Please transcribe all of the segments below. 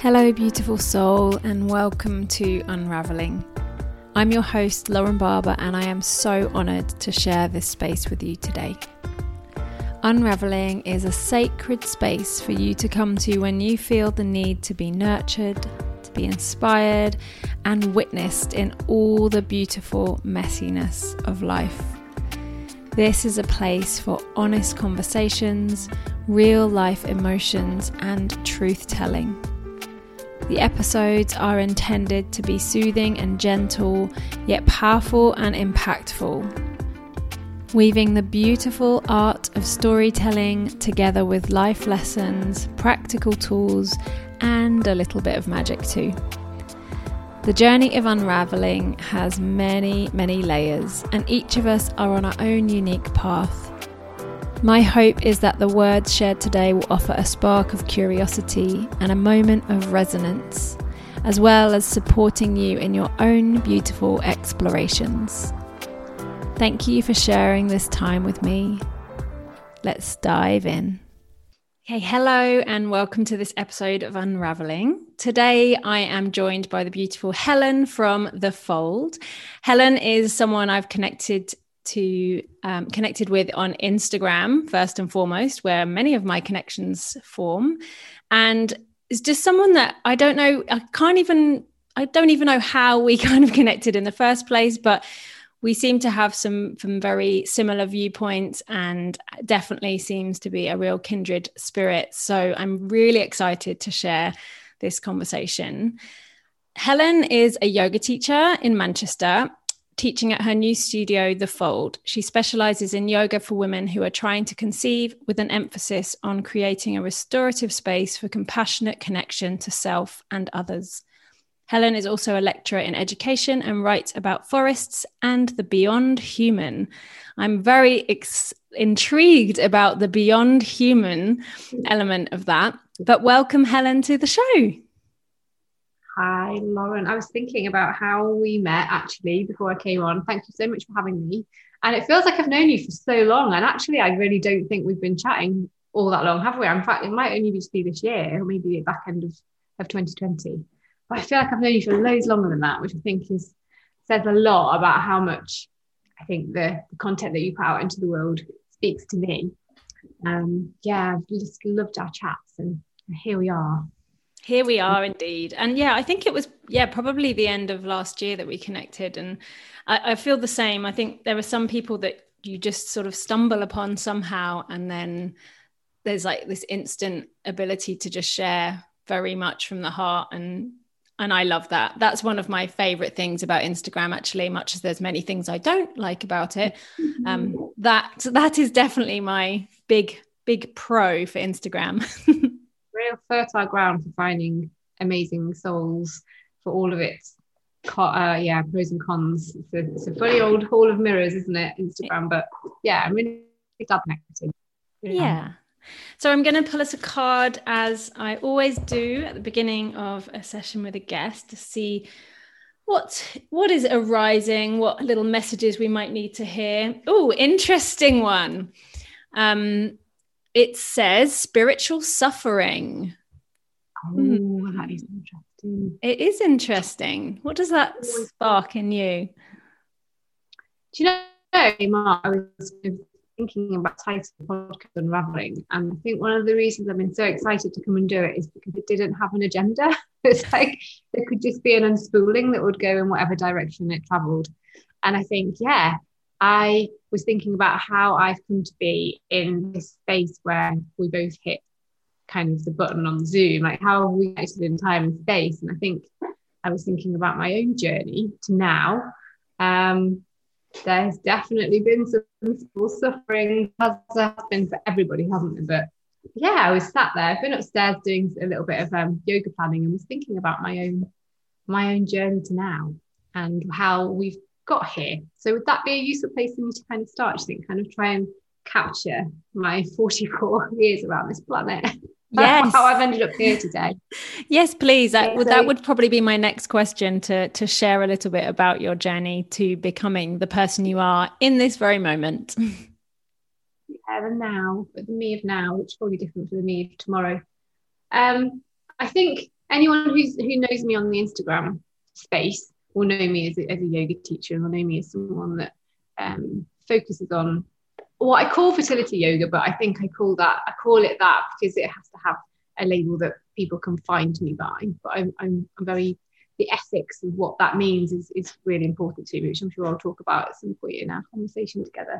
Hello, beautiful soul, and welcome to Unraveling. I'm your host, Lauren Barber, and I am so honoured to share this space with you today. Unraveling is a sacred space for you to come to when you feel the need to be nurtured, to be inspired, and witnessed in all the beautiful messiness of life. This is a place for honest conversations, real life emotions, and truth-telling. The episodes are intended to be soothing and gentle, yet powerful and impactful, weaving the beautiful art of storytelling together with life lessons, practical tools, and a little bit of magic too. The journey of unraveling has many, many layers, and each of us are on our own unique path. My hope is that the words shared today will offer a spark of curiosity and a moment of resonance, as well as supporting you in your own beautiful explorations. Thank you for sharing this time with me. Let's dive in. Okay, hello and welcome to this episode of Unraveling. Today I am joined by the beautiful Helen from The Fold. Helen is someone I've connected with on Instagram first and foremost, where many of my connections form, and is just someone that I don't even know how we kind of connected in the first place, but we seem to have some very similar viewpoints and definitely seems to be a real kindred spirit. So I'm really excited to share this conversation. Helen is a yoga teacher in Manchester, teaching at her new studio, The Fold. She specializes in yoga for women who are trying to conceive, with an emphasis on creating a restorative space for compassionate connection to self and others. Helen is also a lecturer in education and writes about forests and the beyond human. I'm very intrigued about the beyond human element of that. But welcome, Helen, to the show. Hi, Lauren. I was thinking about how we met actually before I came on. Thank you so much for having me. And it feels like I've known you for so long. And actually, I really don't think we've been chatting all that long, have we? In fact, it might only just be this year, or maybe the back end of 2020. But I feel like I've known you for loads longer than that, which I think says a lot about how much I think the content that you put out into the world speaks to me. I've just loved our chats, and here we are. Here we are indeed. And I think it was, probably the end of last year that we connected. And I feel the same. I think there are some people that you just sort of stumble upon somehow. And then there's like this instant ability to just share very much from the heart. And I love that. That's one of my favorite things about Instagram, actually, much as there's many things I don't like about it. That is definitely my big pro for Instagram. Real fertile ground for finding amazing souls for all of its pros and cons. It's a funny old hall of mirrors, isn't it, Instagram? But I'm really glad connected. So I'm going to pull us a card, as I always do at the beginning of a session with a guest, to see what is arising, what little messages we might need to hear. Oh, interesting one. It says spiritual suffering. Oh, that is interesting. It is interesting. What does that spark in you? Do you know, Mark, I was thinking about title of the podcast, Unraveling, and I think one of the reasons I've been so excited to come and do it is because it didn't have an agenda. It's like there could just be an unspooling that would go in whatever direction it travelled. And I think, I was thinking about how I've come to be in this space where we both hit kind of the button on Zoom, like how we connected in time and space. And I think I was thinking about my own journey to now. There's definitely been some suffering, as there has been for everybody, hasn't there? But I was sat there. I've been upstairs doing a little bit of yoga planning and was thinking about my own journey to now and how we've got here. So would that be a useful place for me to kind of start? Do you think, kind of try and capture my 44 years around this planet? Yes. How I've ended up here today. Yes, please. That would probably be my next question, to share a little bit about your journey to becoming the person you are in this very moment. The now, but the me of now, which is probably different from the me of tomorrow. I think anyone who knows me on the Instagram space will know me as a yoga teacher, and will know me as someone that focuses on what I call fertility yoga, but I think I call it that because it has to have a label that people can find me by. But I'm very, the ethics of what that means is really important to me, which I'm sure I'll talk about at some point in our conversation together.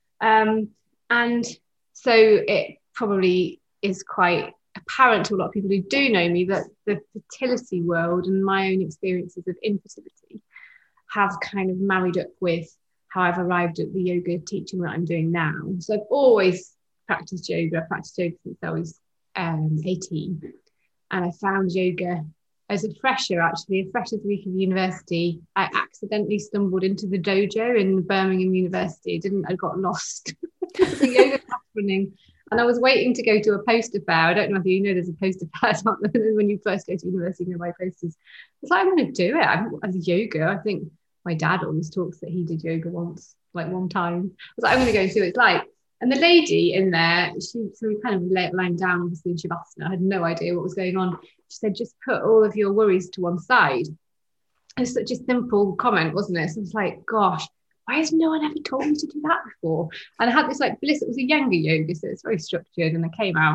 And so it probably is quite apparent to a lot of people who do know me that the fertility world and my own experiences of infertility have kind of married up with how I've arrived at the yoga teaching that I'm doing now. So I've always practiced yoga. I've practiced yoga since I was 18. And I found yoga as a fresher, actually, a freshers week of university. I accidentally stumbled into the dojo in Birmingham University. I got lost. The yoga class running. And I was waiting to go to a poster fair. I don't know if you know there's a poster fair when you first go to university, you know, buy posters. I was like, I'm going to do it. As yoga, I think my dad always talks that he did yoga once, like one time. I was like, I'm going to go and see what it's like. And the lady in there, so we kind of lying down, obviously, in Shavasana. I had no idea what was going on. She said, just put all of your worries to one side. It was such a simple comment, wasn't it? So I was like, gosh, why has no one ever told me to do that before? And I had this like bliss. It was a younger yoga, so it's very structured. And I came out,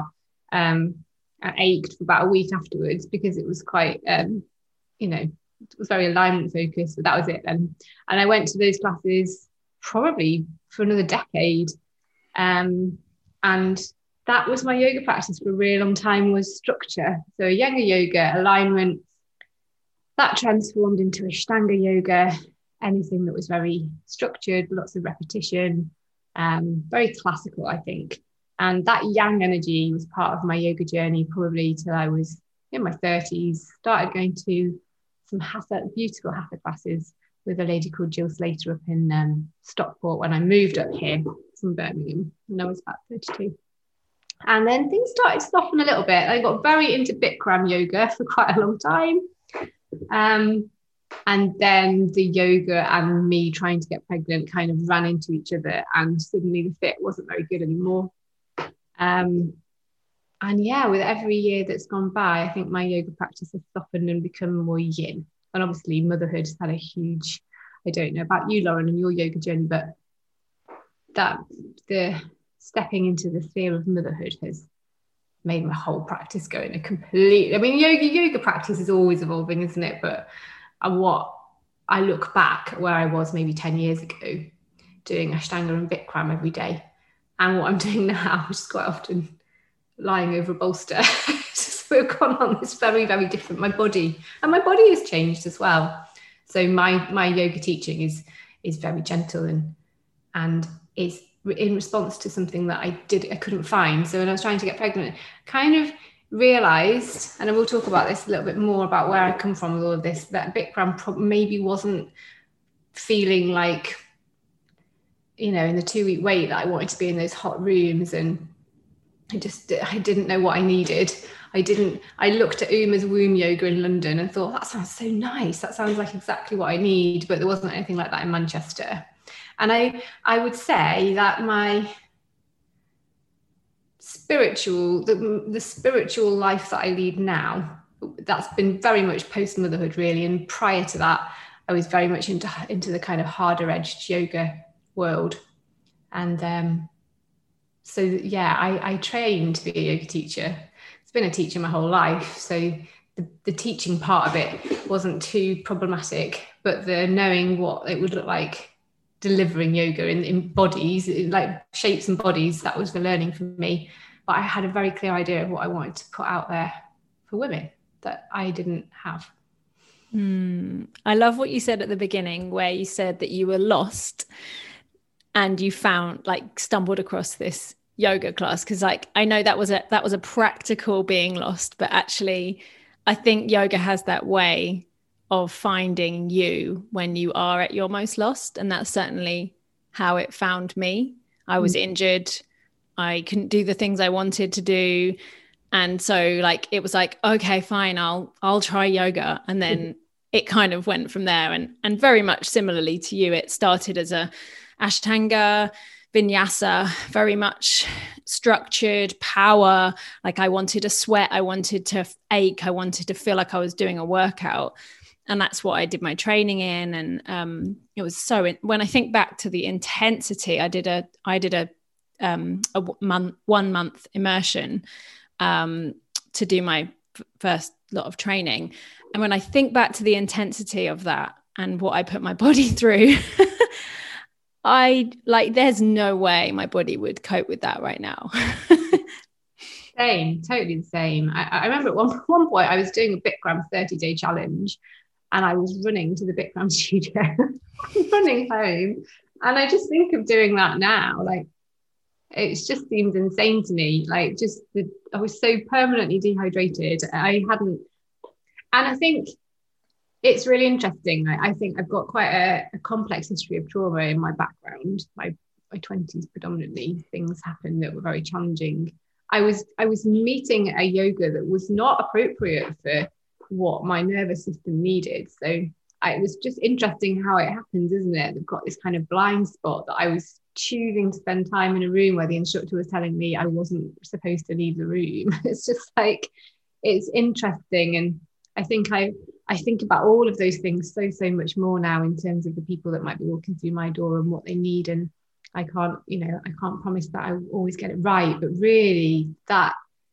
I ached for about a week afterwards because it was quite, it was very alignment focused, but that was it then. And I went to those classes probably for another decade. And that was my yoga practice for a really long time, was structure. So younger yoga, alignment, that transformed into Ashtanga yoga, anything that was very structured, lots of repetition, very classical, I think. And that yang energy was part of my yoga journey probably till I was in my 30s. Started going to some beautiful hatha classes with a lady called Jill Slater up in Stockport when I moved up here from Birmingham when I was about 32. And then things started to soften a little bit. I got very into Bikram yoga for quite a long time. And then the yoga and me trying to get pregnant kind of ran into each other, and suddenly the fit wasn't very good anymore. And yeah, with every year that's gone by, I think my yoga practice has softened and become more yin. And obviously motherhood has had a huge, I don't know about you, Lauren, and your yoga journey, but that the stepping into the sphere of motherhood has made my whole practice go in a complete, I mean, yoga practice is always evolving, isn't it? But what I look back at where I was maybe 10 years ago doing Ashtanga and Bikram every day, and what I'm doing now, which is quite often lying over a bolster. So we've gone on this very, very different, my body has changed as well. So my yoga teaching is very gentle and is in response to something that I couldn't find. So when I was trying to get pregnant, kind of realized, and I will talk about this a little bit more about where I come from with all of this, that Bikram maybe wasn't feeling like, in the 2-week wait that I wanted to be in those hot rooms, and I didn't know what I needed. I looked at Uma's womb yoga in London and thought, that sounds so nice. That sounds like exactly what I need, but there wasn't anything like that in Manchester. And I would say that my the spiritual life that I lead now, that's been very much post-motherhood really. And prior to that, I was very much into the kind of harder edged yoga world. And so yeah, I trained to be a yoga teacher. It's been a teacher my whole life. So the teaching part of it wasn't too problematic, but the knowing what it would look like delivering yoga in bodies, in like shapes and bodies, that was the learning for me. But I had a very clear idea of what I wanted to put out there for women that I didn't have. I love what you said at the beginning, where you said that you were lost and you stumbled across this yoga class. Because I know that was a practical being lost, but actually I think yoga has that way of finding you when you are at your most lost. And that's certainly how it found me. I was injured. I couldn't do the things I wanted to do. And so it was like, okay, fine, I'll try yoga. And then it kind of went from there. And very much similarly to you, it started as a Ashtanga, vinyasa, very much structured power. Like I wanted to sweat, I wanted to ache, I wanted to feel like I was doing a workout. And that's what I did my training in. And it was when I think back to the intensity, I did a 1 month immersion to do my first lot of training. And when I think back to the intensity of that and what I put my body through, there's no way my body would cope with that right now. Same, totally the same. I remember at one point I was doing a Bikram 30-day challenge, and I was running to the Bikram studio, running home. And I just think of doing that now, like, it just seems insane to me. Like, I was so permanently dehydrated. And I think it's really interesting. I think I've got quite a complex history of trauma in my background. My 20s predominantly, things happened that were very challenging. I was meeting a yoga that was not appropriate for what my nervous system needed. So it was just interesting how it happens, isn't it? They've got this kind of blind spot that I was choosing to spend time in a room where the instructor was telling me I wasn't supposed to leave the room. It's just like, it's interesting. And I think I think about all of those things so much more now in terms of the people that might be walking through my door and what they need. And I can't promise that I will always get it right, but really that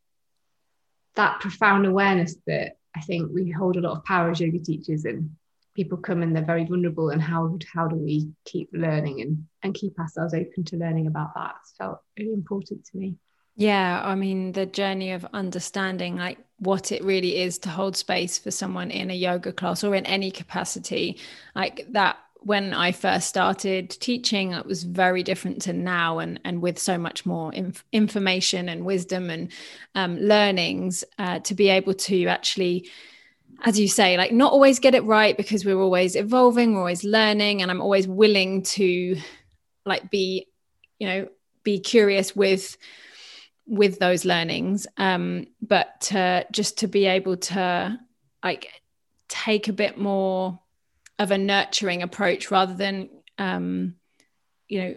profound awareness that I think we hold a lot of power as yoga teachers, and people come and they're very vulnerable, and how do we keep learning and keep ourselves open to learning about that? It's felt really important to me. Yeah, I mean, the journey of understanding like what it really is to hold space for someone in a yoga class or in any capacity, like that. When I first started teaching, it was very different to now, and with so much more information and wisdom and learnings to be able to actually, as you say, like not always get it right, because we're always evolving, we're always learning, and I'm always willing to like be curious with those learnings, but just to be able to like take a bit more of a nurturing approach rather than there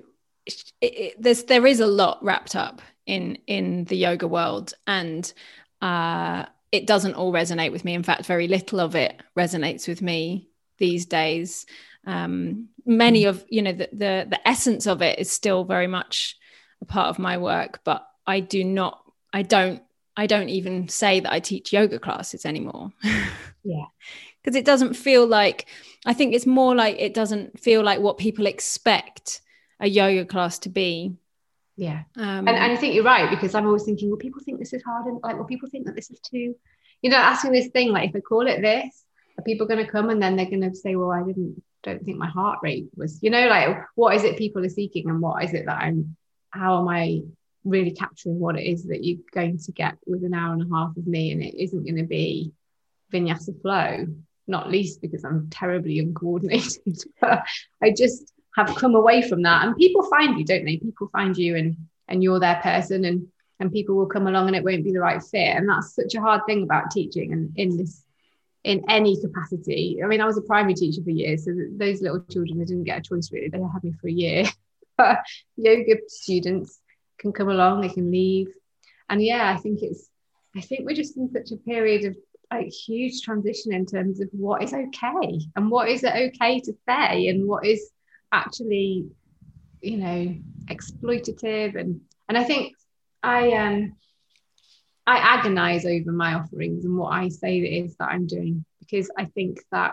is a lot wrapped up in the yoga world, and it doesn't all resonate with me. In fact, very little of it resonates with me these days. Many of the essence of it is still very much a part of my work, but I don't even say that I teach yoga classes anymore. Yeah. Because it doesn't feel like, I think it's more like it doesn't feel like what people expect a yoga class to be. Yeah. And I think you're right, because I'm always thinking, will people think this is hard? And like, will people think that this is too, asking this thing, like, if I call it this, are people going to come and then they're going to say, well, I don't think my heart rate was, like, what is it people are seeking, and what is it that how am I really capturing what it is that you're going to get with an hour and a half of me? And it isn't going to be vinyasa flow, not least because I'm terribly uncoordinated. But I just have come away from that, and people find you, don't they? People find you, and you're their person, and people will come along and it won't be the right fit. And that's such a hard thing about teaching, and in any capacity. I mean, I was a primary teacher for years, so those little children, they didn't get a choice really. They had me for a year. But yoga students can come along, they can leave. And yeah, I think we're just in such a period of like huge transition in terms of what is okay, and what is it okay to say, and what is actually exploitative. And I think I agonize over my offerings and what I say it is that I'm doing, because I think that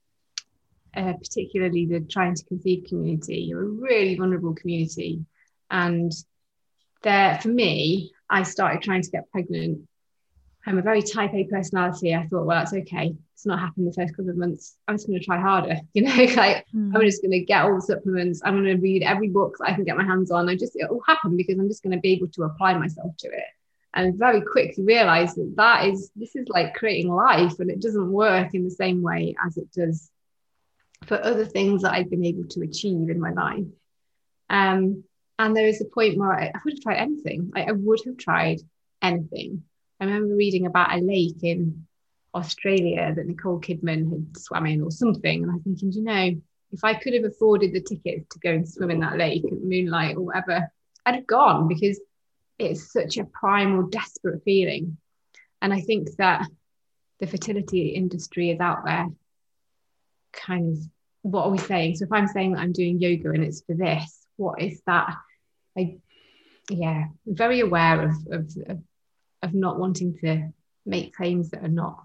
particularly the Trying to Conceive community, you're a really vulnerable community. And there, for me, I started trying to get pregnant. I'm a very type A personality. I thought, well, that's okay. It's not happened the first couple of months. I'm just going to try harder. I'm just going to get all the supplements. I'm going to read every book that I can get my hands on. It will happen because I'm just going to be able to apply myself to it. And very quickly realized this is like creating life, and it doesn't work in the same way as it does for other things that I've been able to achieve in my life. And there was a point where I would have tried anything. I would have tried anything. I remember reading about a lake in Australia that Nicole Kidman had swam in or something. And I'm thinking, if I could have afforded the tickets to go and swim in that lake at Moonlight or whatever, I'd have gone, because it's such a primal, desperate feeling. And I think that the fertility industry is out there kind of, what are we saying? So if I'm saying that I'm doing yoga and it's for this, what is that? I'm very aware of not wanting to make claims that are not,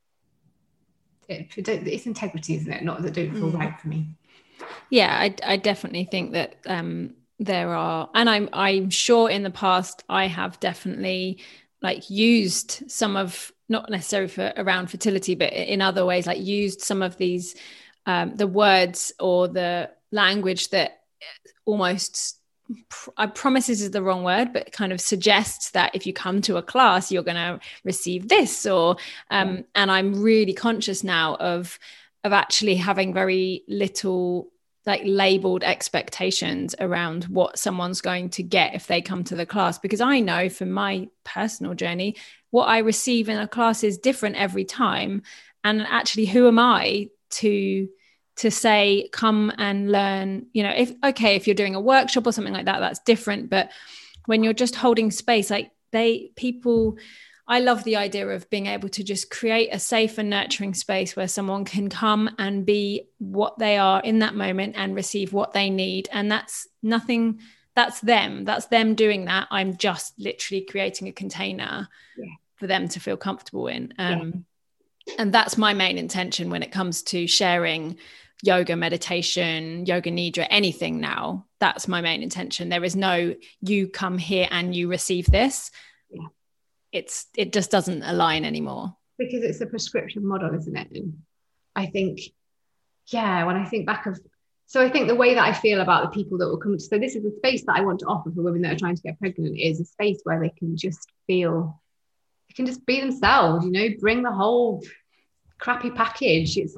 it's integrity, isn't it? Not that don't feel right for me. Yeah, I definitely think that there are, and I'm sure in the past I have definitely like used some of, not necessarily for around fertility, but in other ways, like used some of these the words or the language that almost, I promise this is the wrong word, but kind of suggests that if you come to a class, you're going to receive this, or and I'm really conscious now of actually having very little like labeled expectations around what someone's going to get if they come to the class, because I know from my personal journey, what I receive in a class is different every time. And actually, who am I to say, come and learn? You know, if you're doing a workshop or something like that, that's different. But when you're just holding space, like I love the idea of being able to just create a safe and nurturing space where someone can come and be what they are in that moment and receive what they need. And that's nothing, that's them doing that. I'm just literally creating a container for them to feel comfortable in. And that's my main intention when it comes to sharing yoga, meditation, yoga nidra, anything now. That's my main intention. There is no, you come here and you receive this. It just doesn't align anymore, because it's a prescription model, isn't it? And I think, when I think back so I think the way that I feel about the people that will come to, so this is the space that I want to offer for women that are trying to get pregnant, is a space where they can just feel, they can just be themselves, you know, bring the whole crappy package. It's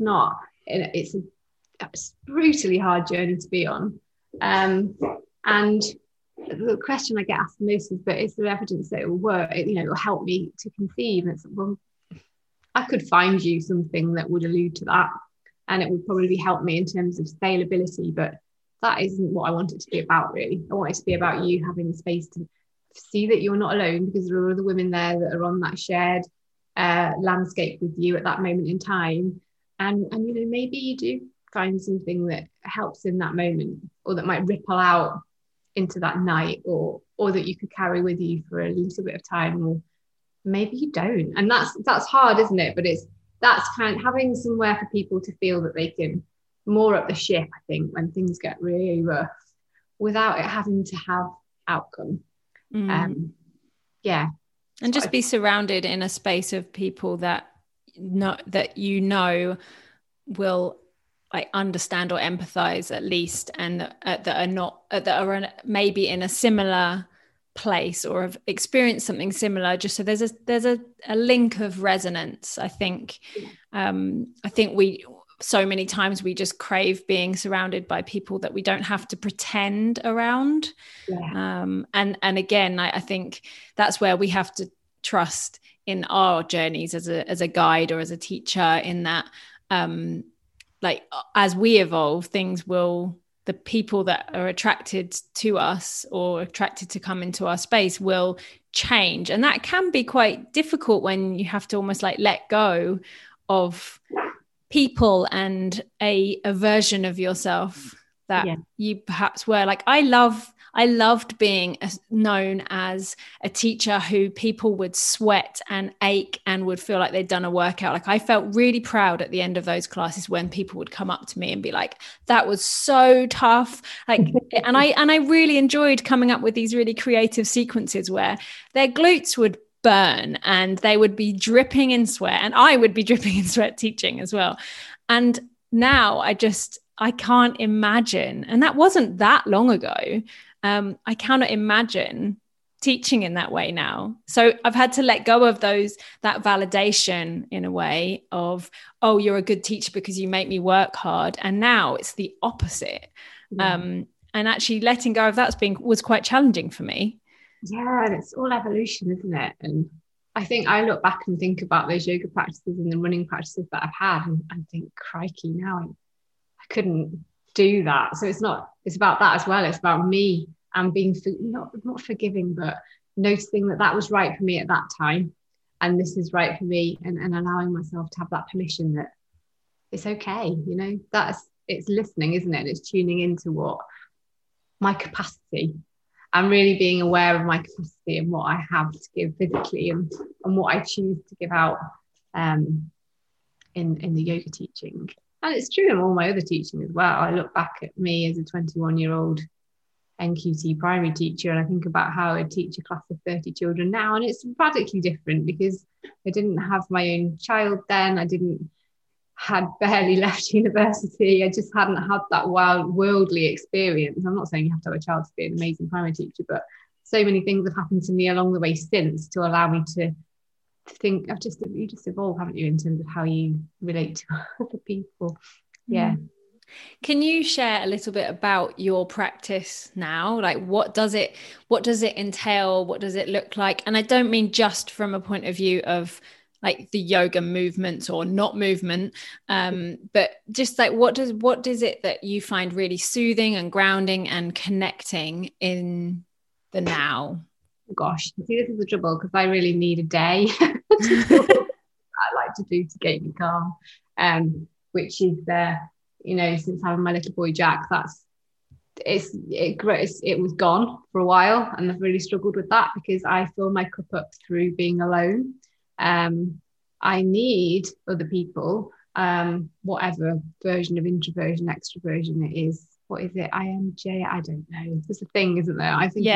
a brutally hard journey to be on. And the question I get asked most is, but is there evidence that it will work? You know, it will help me to conceive. And it's, well, I could find you something that would allude to that, and it would probably help me in terms of scalability. But that isn't what I want it to be about, really. I want it to be about you having the space to see that you're not alone, because there are other women there that are on that shared landscape with you at that moment in time. And you know, maybe you do find something that helps in that moment, or that might ripple out into that night, or that you could carry with you for a little bit of time, or maybe you don't. And that's hard, isn't it? But that's kind of having somewhere for people to feel that they can moor up the ship, I think, when things get really rough, without it having to have outcome. And just be surrounded in a space of people that will like understand or empathize at least, and that are maybe in a similar place or have experienced something similar, just so there's a link of resonance. I think we so many times we just crave being surrounded by people that we don't have to pretend around. And again, I think that's where we have to trust in our journeys as a guide or as a teacher, in that like as we evolve, the people that are attracted to us or attracted to come into our space will change. And that can be quite difficult when you have to almost like let go of people and a version of yourself that you perhaps were. Like I loved being known as a teacher who people would sweat and ache and would feel like they'd done a workout. Like I felt really proud at the end of those classes when people would come up to me and be like, that was so tough. Like, and I really enjoyed coming up with these really creative sequences where their glutes would burn and they would be dripping in sweat, and I would be dripping in sweat teaching as well. And now I can't imagine, and that wasn't that long ago. I cannot imagine teaching in that way now. So I've had to let go of that validation in a way of, oh, you're a good teacher because you make me work hard. And now it's the opposite. And actually letting go of that was quite challenging for me. Yeah, and it's all evolution, isn't it? And I think I look back and think about those yoga practices and the running practices that I've had, and think, crikey, now I couldn't do that. So it's about that as well. It's about me and being not forgiving, but noticing that was right for me at that time, and this is right for me, and allowing myself to have that permission that it's okay. You know, it's listening, isn't it? It's tuning into what my capacity, and really being aware of my capacity and what I have to give physically, and what I choose to give out in the yoga teaching. And it's true in all my other teaching as well. I look back at me as a 21-year-old NQT primary teacher, and I think about how I teach a class of 30 children now, and it's radically different because I didn't have my own child then. Had barely left university. I just hadn't had that wild worldly experience. I'm not saying you have to have a child to be an amazing primary teacher, but so many things have happened to me along the way since to allow me to think you just evolve, haven't you, in terms of how you relate to other people. Yeah. Can you share a little bit about your practice now? Like, what does it entail? What does it look like? And I don't mean just from a point of view of like the yoga movements or not movement, but just like what is it that you find really soothing and grounding and connecting in the now? Gosh, see, this is the trouble, because I really need a day I like to do to get me calm, which is since having my little boy Jack, it was gone for a while, and I've really struggled with that because I fill my cup up through being alone. I need other people, whatever version of introversion, extroversion it is. What is it? INJ? I don't know. There's a thing, isn't there? I think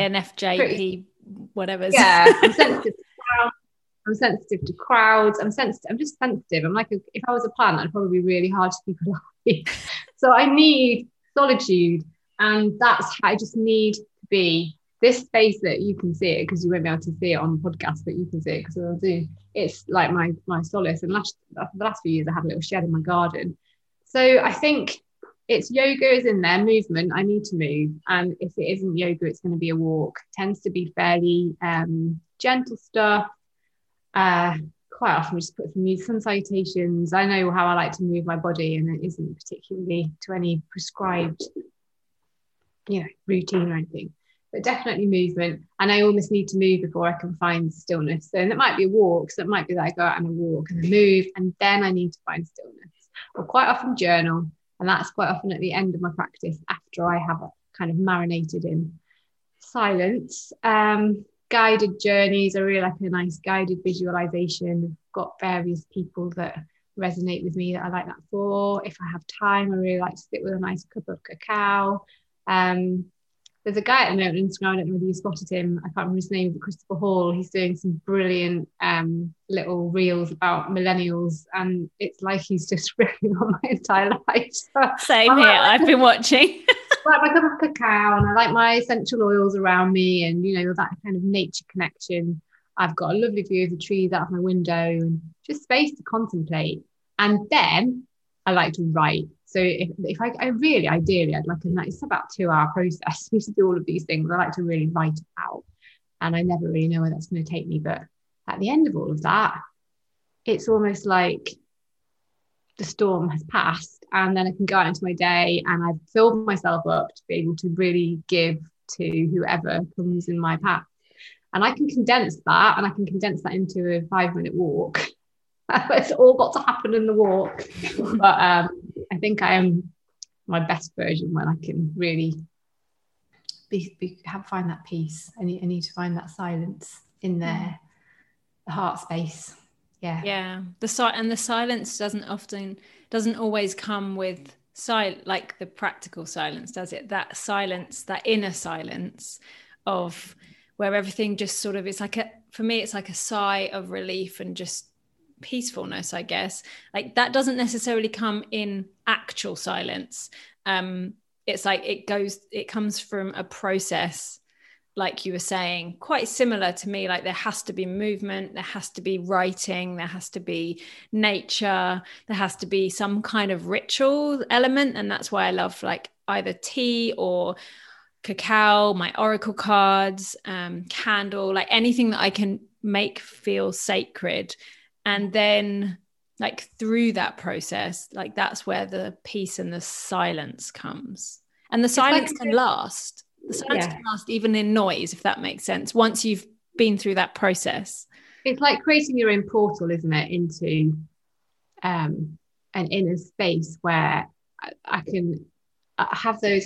INFJP, whatever. Yeah, I'm sensitive to crowds. I'm sensitive to crowds. I'm just sensitive. I'm like, if I was a plant, I'd probably be really hard to keep alive. So I need solitude, and that's how I just need to be. This space that you can see it, because you won't be able to see it on the podcast, but you can see it because I'll do. It's like my solace. And the last few years, I had a little shed in my garden. So I think it's yoga is in there, movement. I need to move, and if it isn't yoga, it's going to be a walk. It tends to be fairly gentle stuff. Quite often we just put some music, sun salutations. I know how I like to move my body, and it isn't particularly to any prescribed, routine or anything, but definitely movement. And I almost need to move before I can find stillness. So it might be a walk. So it might be that I go out and I walk and I move, and then I need to find stillness. Or quite often journal, and that's quite often at the end of my practice after I have kind of marinated in silence. Guided journeys, I really like a nice guided visualization. I've got various people that resonate with me that I like that for. If I have time, I really like to sit with a nice cup of cacao. There's a guy at the moment on Instagram, I don't know whether you spotted him, I can't remember his name, but Christopher Hall. He's doing some brilliant little reels about millennials, and it's like he's just ripping on my entire life. So Same here, I've been watching. I like my cup of cacao, and I like my essential oils around me, and that kind of nature connection. I've got a lovely view of the trees out of my window, and just space to contemplate. And then I like to write. So if I really ideally I'd like it's about a 2-hour process to do all of these things. I like to really write it out, and I never really know where that's going to take me. But at the end of all of that, it's almost like the storm has passed, and then I can go out into my day, and I've filled myself up to be able to really give to whoever comes in my path. And I can condense that, into a 5-minute walk. It's all got to happen in the walk. But I think I am my best version when I can really find that peace. I need to find that silence in there, the heart space. Yeah. The silence doesn't always come with like the practical silence, does it? That silence, that inner silence of where everything just sort of is for me it's like a sigh of relief and just peacefulness, I guess. Like that doesn't necessarily come in actual silence. It's like it comes from a process, like you were saying, quite similar to me. Like there has to be movement, there has to be writing, there has to be nature, there has to be some kind of ritual element. And that's why I love like either tea or cacao, my oracle cards, candle, like anything that I can make feel sacred. And then like through that process, like that's where the peace and the silence comes. And the silence can last. The silence can last even in noise, if that makes sense, once you've been through that process. It's like creating your own portal, isn't it, into an inner space where I can have those,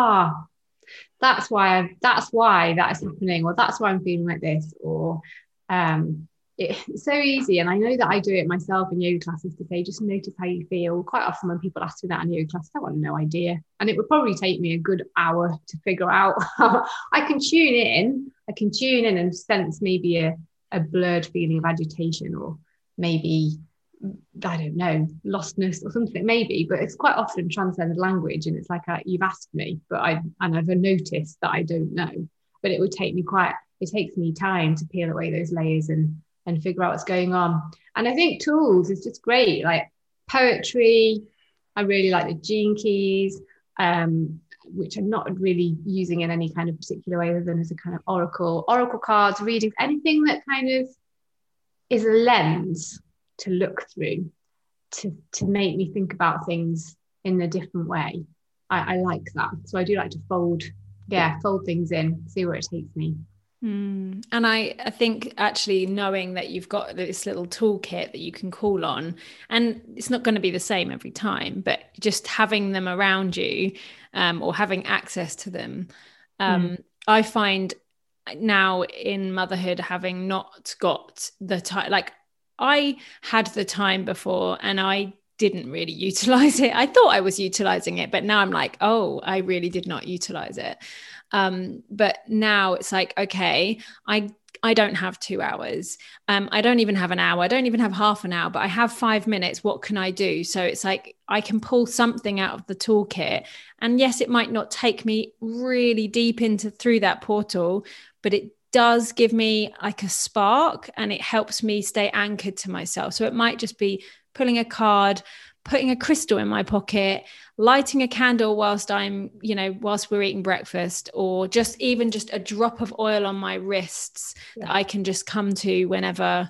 that's why that is happening, or that's why I'm feeling like this, or it's so easy. And I know that I do it myself in yoga classes, to say, just notice how you feel. Quite often when people ask me that in yoga class, I want no idea. And it would probably take me a good hour to figure out how I can tune in and sense maybe a blurred feeling of agitation, or maybe, I don't know, lostness or something, maybe. But it's quite often transcended language, and it's like, you've asked me, but I've noticed that I don't know. But it takes me time to peel away those layers and figure out what's going on. And I think tools is just great, like poetry. I really like the Gene Keys, which I'm not really using in any kind of particular way, other than as a kind of oracle cards, readings, anything that kind of is a lens to look through, to make me think about things in a different way. I like that. So I do like to fold things in, see where it takes me. And I think actually knowing that you've got this little toolkit that you can call on, and it's not going to be the same every time, but just having them around you, or having access to them. I find now in motherhood, having not got the time, like I had the time before and I didn't really utilize it. I thought I was utilizing it, but now I'm like, oh, I really did not utilize it. But now it's like, okay, I don't have 2 hours. I don't even have an hour. I don't even have half an hour, but I have 5 minutes. What can I do? So it's like, I can pull something out of the toolkit. And yes, it might not take me really deep through that portal, but it does give me like a spark, and it helps me stay anchored to myself. So it might just be pulling a card, putting a crystal in my pocket, lighting a candle whilst we're eating breakfast, or just a drop of oil on my wrists that I can just come to whenever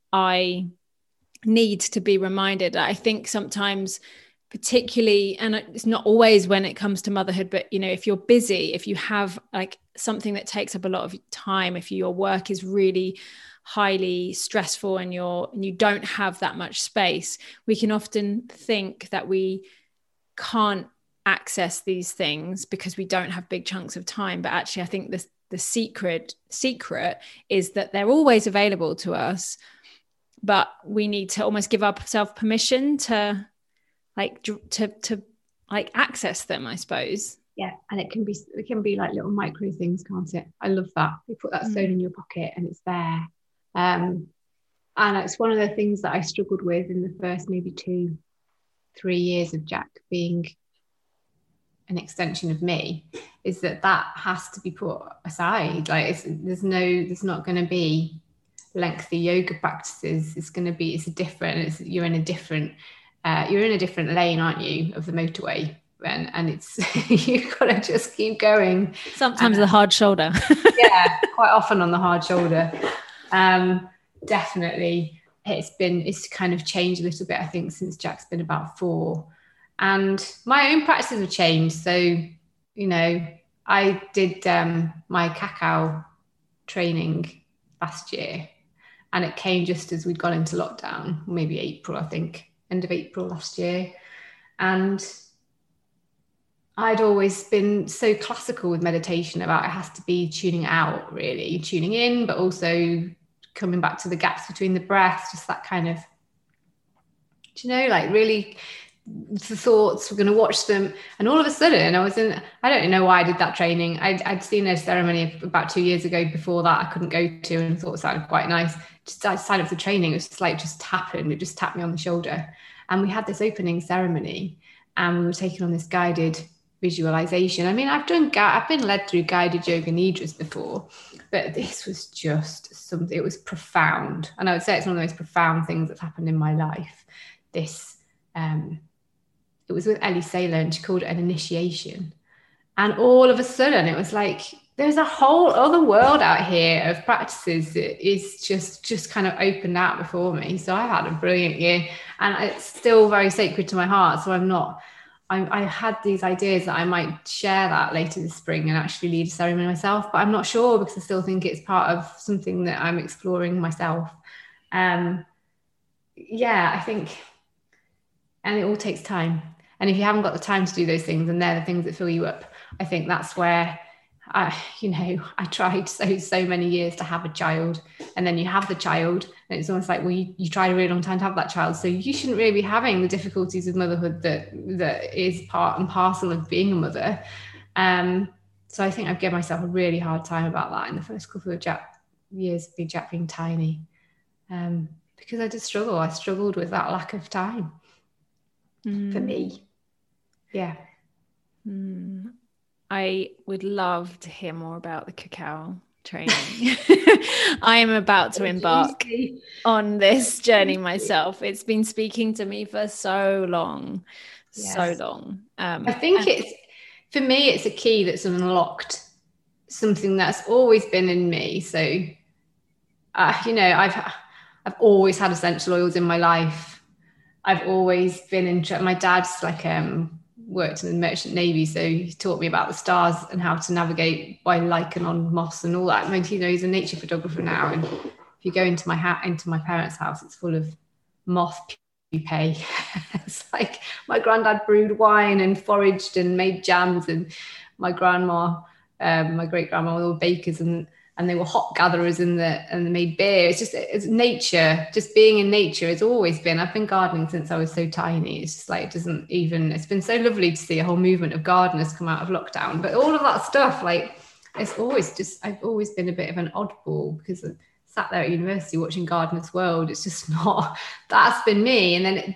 I need to be reminded. I think sometimes, particularly, and it's not always when it comes to motherhood, but if you're busy, if you have like something that takes up a lot of time, if your work is really highly stressful and you don't have that much space, we can often think that we can't access these things because we don't have big chunks of time. But actually, I think the secret is that they're always available to us, but we need to almost give ourselves permission to access them, I suppose. Yeah, and it can be like little micro things, can't it? I love that. You put that stone in your pocket and it's there. And it's one of the things that I struggled with in the first maybe 2-3 years of Jack being an extension of me, is that has to be put aside. Like there's not going to be lengthy yoga practices. You're in a different lane, aren't you, of the motorway, and it's you've got to just keep going. Sometimes the hard shoulder. Yeah, quite often on the hard shoulder. Definitely it's kind of changed a little bit, I think, since Jack's been about 4, and my own practices have changed. So I did my cacao training last year, and it came just as we'd gone into lockdown, maybe April, I think, end of April last year. And I'd always been so classical with meditation about it has to be tuning out, really, tuning in, but also coming back to the gaps between the breaths, just that kind of, like really the thoughts, we're going to watch them. And all of a sudden I don't know why I did that training. I'd seen a ceremony about 2 years ago before that I couldn't go to, and thought it sounded quite nice. I signed up for the training. It was just happened. It just tapped me on the shoulder. And we had this opening ceremony, and we were taking on this guided visualization. I mean, I've been led through guided yoga nidras before, but this was just something, it was profound. And I would say it's one of the most profound things that's happened in my life. It was with Ellie Saylor, and she called it an initiation. And all of a sudden it was like there's a whole other world out here of practices that is just kind of opened out before me. So I've had a brilliant year, and it's still very sacred to my heart. So I had these ideas that I might share that later this spring and actually lead a ceremony myself, but I'm not sure because I still think it's part of something that I'm exploring myself. Yeah, I think, and it all takes time. And if you haven't got the time to do those things, and they're the things that fill you up, I think that's where I tried so many years to have a child, and then you have the child, and it's almost like, well, you tried a really long time to have that child, so you shouldn't really be having the difficulties of motherhood that is part and parcel of being a mother. So I think I've given myself a really hard time about that in the first couple of years of Jack being tiny, because I struggled with that lack of time for me. Yeah. I would love to hear more about the cacao training. I am about to embark on this journey myself. It's been speaking to me for so long. I think for me, it's a key that's unlocked something that's always been in me. So, I've always had essential oils in my life. I've always been my dad's like, worked in the Merchant Navy, so he taught me about the stars and how to navigate by lichen on moss and all that. I mean, he's a nature photographer now, and if you go into my parents' house, it's full of moth pupae. It's like my granddad brewed wine and foraged and made jams, and my grandma, my great grandma, were all bakers, and they were hop gatherers and they made beer. It's nature, just being in nature. It's always been, I've been gardening since I was so tiny. It's just like, it's been so lovely to see a whole movement of gardeners come out of lockdown, but all of that stuff, like, I've always been a bit of an oddball because I sat there at university watching Gardener's World. It's just not, that's been me. And then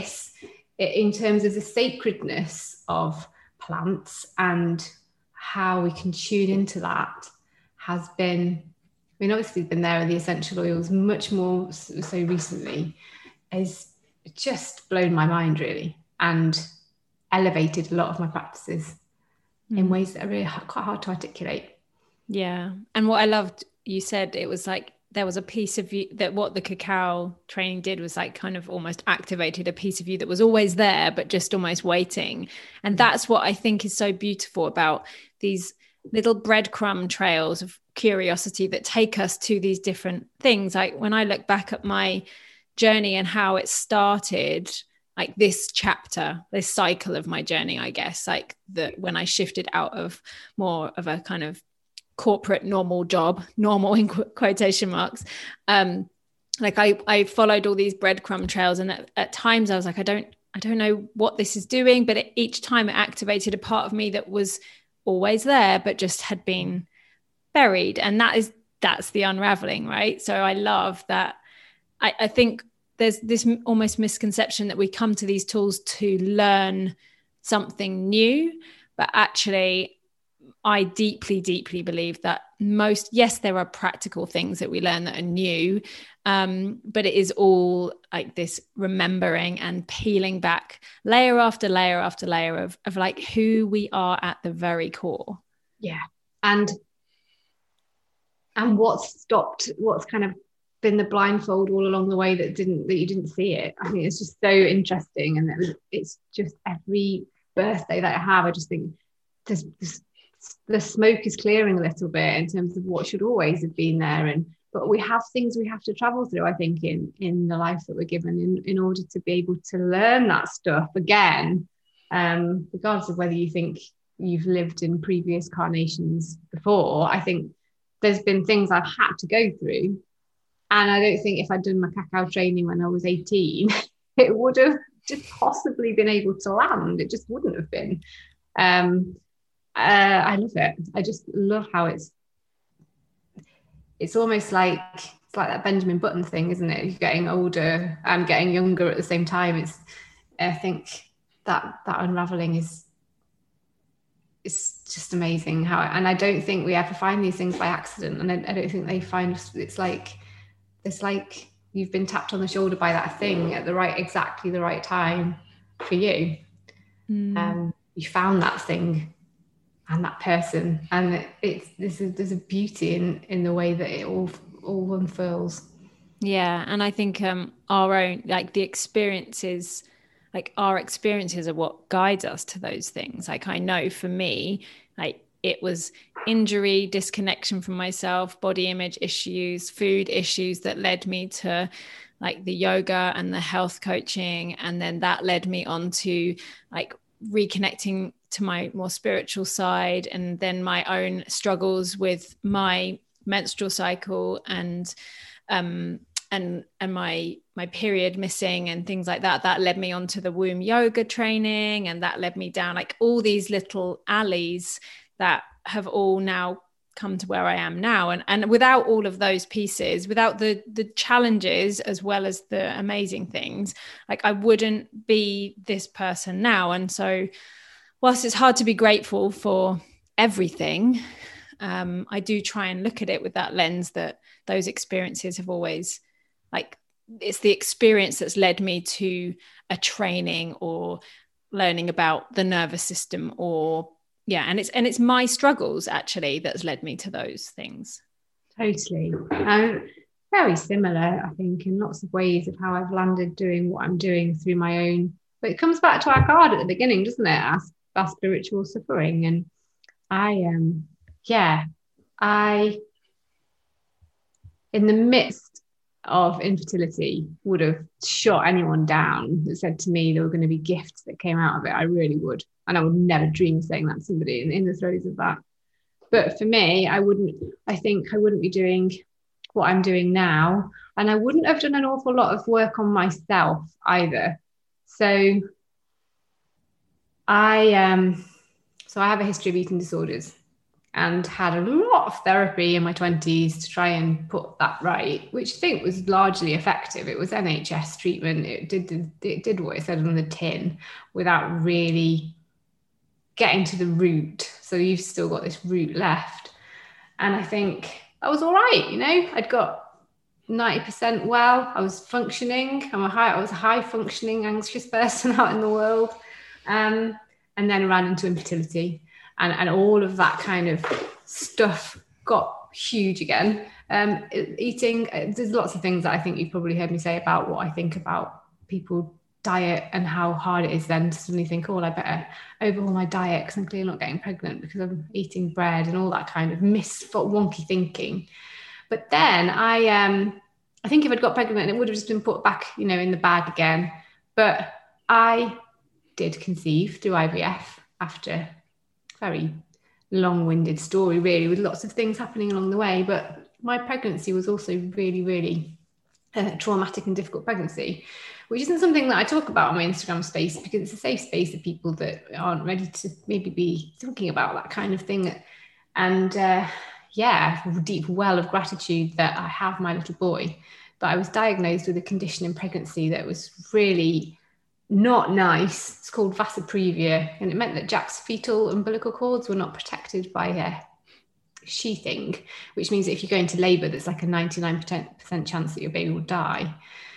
in terms of the sacredness of plants and how we can tune into that, has been, I mean, obviously been there with the essential oils much more so recently, has just blown my mind really, and elevated a lot of my practices in ways that are really quite hard to articulate. Yeah. And what I loved, you said it was like, there was a piece of you that what the cacao training did was like kind of almost activated a piece of you that was always there, but just almost waiting. And that's what I think is so beautiful about these little breadcrumb trails of curiosity that take us to these different things. Like when I look back at my journey and how it started, like this chapter, this cycle of my journey, I guess, like when I shifted out of more of a kind of corporate normal job, normal in quotation marks, like I followed all these breadcrumb trails, and at times I was like, I don't know what this is doing, but each time it activated a part of me that was always there, but just had been buried. And that's the unraveling, right? So I love that. I think there's this almost misconception that we come to these tools to learn something new, but actually I deeply, deeply believe that yes, there are practical things that we learn that are new, but it is all like this remembering and peeling back layer after layer after layer of like who we are at the very core. Yeah. And what's kind of been the blindfold all along the way that you didn't see it. I think it's just so interesting. And it's just every birthday that I have, I just think the smoke is clearing a little bit in terms of what should always have been there. But we have things we have to travel through, I think, in the life that we're given in order to be able to learn that stuff again, regardless of whether you think you've lived in previous carnations before. I think there's been things I've had to go through. And I don't think if I'd done my cacao training when I was 18, it would have just possibly been able to land. It just wouldn't have been. I love it. I just love how it's almost like that Benjamin Button thing, isn't it? You're getting older, I'm getting younger at the same time. I think that unraveling it's just amazing and I don't think we ever find these things by accident, and I don't think they find us. It's like you've been tapped on the shoulder by that thing at exactly the right time for you. You found that thing that person. And there's a beauty in the way that it all unfurls. Yeah. And I think our own, like the experiences, like our experiences are what guides us to those things. Like I know for me, like it was injury, disconnection from myself, body image issues, food issues that led me to like the yoga and the health coaching. And then that led me on to like reconnecting to my more spiritual side, and then my own struggles with my menstrual cycle and my period missing and things like that led me onto the womb yoga training, and that led me down like all these little alleys that have all now come to where I am now. And without all of those pieces, without the challenges as well as the amazing things, like I wouldn't be this person now. And so whilst it's hard to be grateful for everything, I do try and look at it with that lens that those experiences have always, like, it's the experience that's led me to a training or learning about the nervous system, or and it's my struggles actually that's led me to those things. Totally. Very similar, I think, in lots of ways of how I've landed doing what I'm doing through my own. But it comes back to our card at the beginning, doesn't it? Our spiritual suffering. And I in the midst of infertility would have shot anyone down that said to me there were going to be gifts that came out of it. I really would. And I would never dream of saying that to somebody in the throes of that. But for me, I think I wouldn't be doing what I'm doing now. And I wouldn't have done an awful lot of work on myself either. So I have a history of eating disorders and had a lot of therapy in my 20s to try and put that right, which I think was largely effective. It was NHS treatment. It did what it said on the tin without really getting to the root. So you've still got this root left. And I think that was all right. You know, I'd got 90% well. I was functioning. I was a high functioning anxious person out in the world. And then ran into infertility. And all of that kind of stuff got huge again. Eating, there's lots of things that I think you've probably heard me say about what I think about people diet and how hard it is then to suddenly think, oh, well, I better overhaul my diet because I'm clearly not getting pregnant because I'm eating bread and all that kind of wonky thinking. But then I think if I'd got pregnant, it would have just been put back, you know, in the bag again. But I did conceive through IVF after very long-winded story, really, with lots of things happening along the way. But my pregnancy was also really, really traumatic and difficult pregnancy, which isn't something that I talk about on my Instagram space because it's a safe space for people that aren't ready to maybe be thinking about that kind of thing. And a deep well of gratitude that I have my little boy. But I was diagnosed with a condition in pregnancy that was really not nice. It's called Vasoprevia, and it meant that Jack's fetal umbilical cords were not protected by a sheathing, which means that if you go into labour, there's like a 99% chance that your baby will die.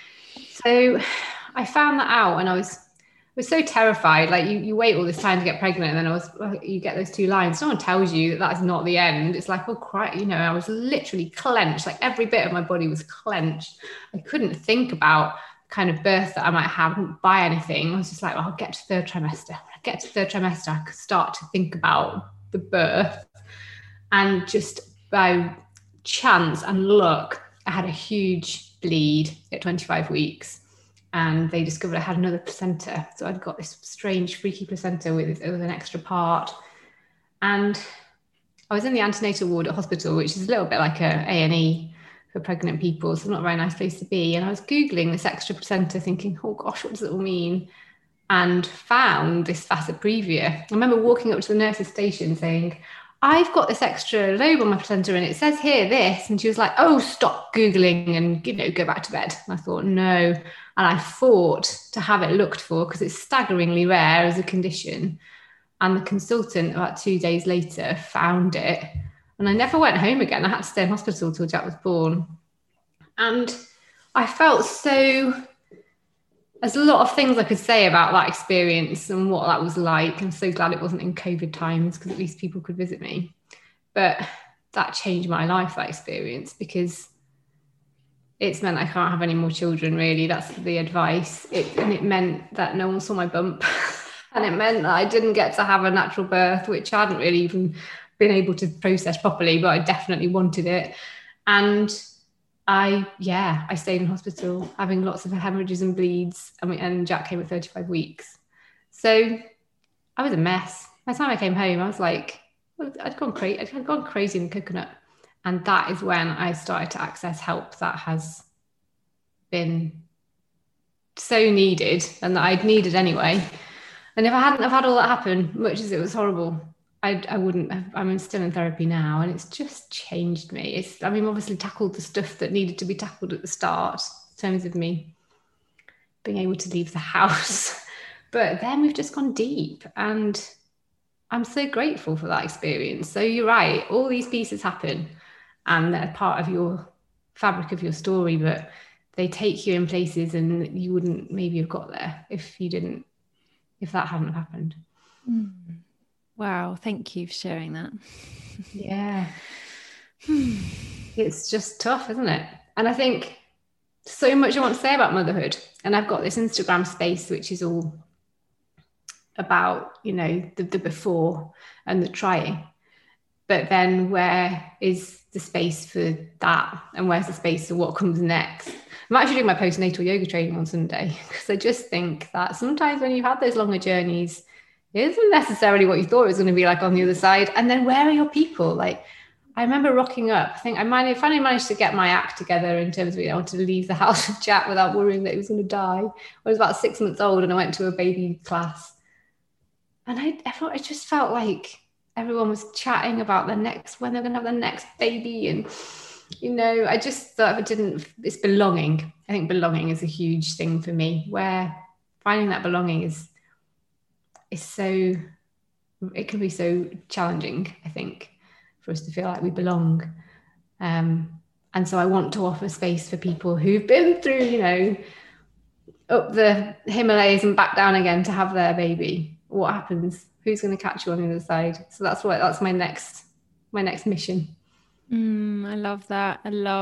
So I found that out, and I was so terrified. Like you wait all this time to get pregnant, and then you get those two lines. Someone tells you that that's not the end. It's like, oh, cry, you know. I was literally clenched, like every bit of my body was clenched. I couldn't think about kind of birth that I might have, I wouldn't buy anything. I was just like, I'll get to third trimester. When I get to third trimester, I could start to think about the birth. And just by chance and luck, I had a huge bleed at 25 weeks. And they discovered I had another placenta. So I'd got this strange, freaky placenta with an extra part. And I was in the antenatal ward at hospital, which is a little bit like a A&E for pregnant people. So not a very nice place to be. And I was Googling this extra placenta thinking, oh gosh, what does it all mean? And found this Vasoprevia. I remember walking up to the nurse's station saying, I've got this extra lobe on my placenta and it says here this. And she was like, oh, stop Googling and, you know, go back to bed. And I thought, no. And I fought to have it looked for because it's staggeringly rare as a condition. And the consultant about 2 days later found it. And I never went home again. I had to stay in hospital till Jack was born. And I felt so There's a lot of things I could say about that experience and what that was like. I'm so glad it wasn't in COVID times, because at least people could visit me. But that changed my life, that experience, because it's meant I can't have any more children, really. That's the advice. And it meant that no one saw my bump. And it meant that I didn't get to have a natural birth, which I hadn't really even been able to process properly, but I definitely wanted it. And I stayed in hospital having lots of hemorrhages and bleeds. And Jack came at 35 weeks. So I was a mess. By the time I came home, I was like, I'd gone crazy in the coconut. And that is when I started to access help that has been so needed, and that I'd needed anyway. And if I hadn't have had all that happen, much as it was horrible, I wouldn't have. I'm still in therapy now, and it's just changed me. Obviously tackled the stuff that needed to be tackled at the start, in terms of me being able to leave the house. But then we've just gone deep, and I'm so grateful for that experience. So you're right, all these pieces happen, and they're part of your fabric of your story, but they take you in places, and you wouldn't maybe have got there if that hadn't happened. Wow, thank you for sharing that. Yeah. It's just tough, isn't it? And I think so much I want to say about motherhood. And I've got this Instagram space, which is all about, the before and the trying. But then where is the space for that? And where's the space for what comes next? I'm actually doing my postnatal yoga training on Sunday, because I just think that sometimes when you've had those longer journeys, it isn't necessarily what you thought it was going to be like on the other side. And then where are your people? Like, I remember rocking up. I think I finally managed to get my act together in terms of being able to leave the house with Jack without worrying that he was going to die. I was about 6 months old, and I went to a baby class. And I just felt like everyone was chatting about when they're going to have the next baby. And, I just thought it's belonging. I think belonging is a huge thing for me, where finding that belonging is so, it can be so challenging, I think, for us to feel like we belong. And so I want to offer space for people who've been through, up the Himalayas and back down again to have their baby. What happens? Who's going to catch you on the other side? So that's my next mission. I love that.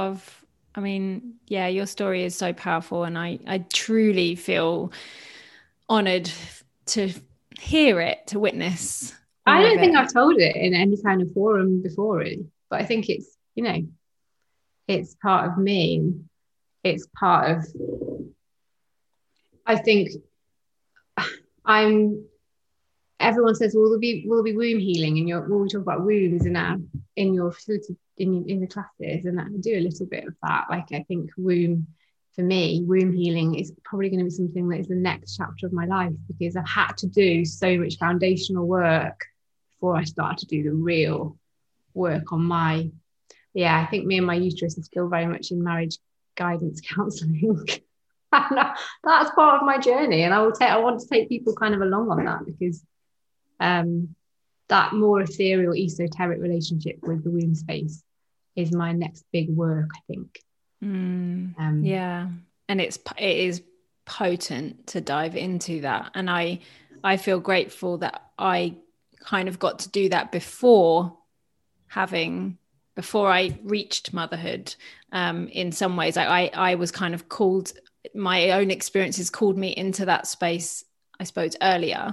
Your story is so powerful, and I truly feel honored to hear it, to witness. I don't think I've told it in any kind of forum before, really, but I think it's, it's part of me. It's part of, I think everyone says, will there be womb healing when we talk about wombs in your facility, in the classes, and I do a little bit of that. Like, I think for me, womb healing is probably going to be something that is the next chapter of my life, because I've had to do so much foundational work before I start to do the real work on I think me and my uterus is still very much in marriage guidance counselling. That's part of my journey, and I want to take people kind of along on that, because that more ethereal, esoteric relationship with the womb space is my next big work, I think. And it is potent to dive into that, and I feel grateful that I kind of got to do that before I reached motherhood. In some ways, I was kind of called, my own experiences called me into that space, I suppose, earlier.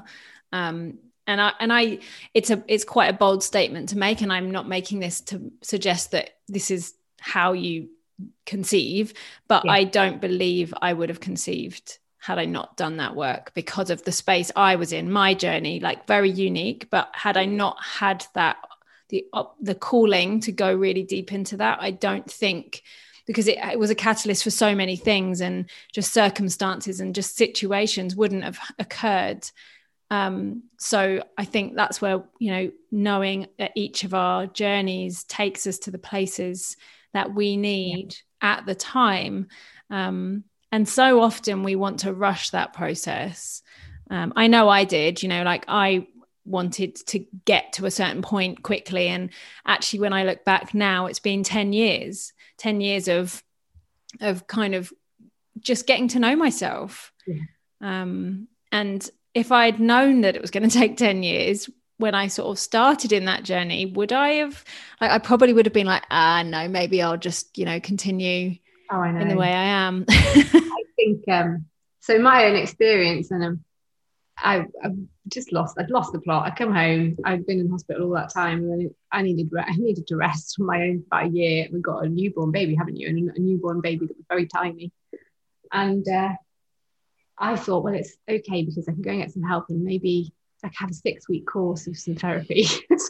It's quite a bold statement to make, and I'm not making this to suggest that this is how you conceive, but I don't believe I would have conceived had I not done that work, because of the space I was in, my journey, like very unique. But had I not had that, the calling to go really deep into that, I don't think, because it was a catalyst for so many things, and just circumstances and just situations wouldn't have occurred. So I think that's where, knowing that each of our journeys takes us to the places that we need at the time. And so often we want to rush that process. I know I did, I wanted to get to a certain point quickly. And actually, when I look back now, it's been 10 years of kind of just getting to know myself, And if I'd known that it was going to take 10 years when I sort of started in that journey, would I have, I probably would have been like, no, maybe I'll just, continue in the way I am. I think, so my own experience, and I've lost the plot. I come home, I'd been in hospital all that time, and then I needed to rest from my own for about a year. We got a newborn baby, haven't you? And a newborn baby that was very tiny. And I thought, well, it's okay because I can go and get some help, and maybe I can have a 6-week course of some therapy.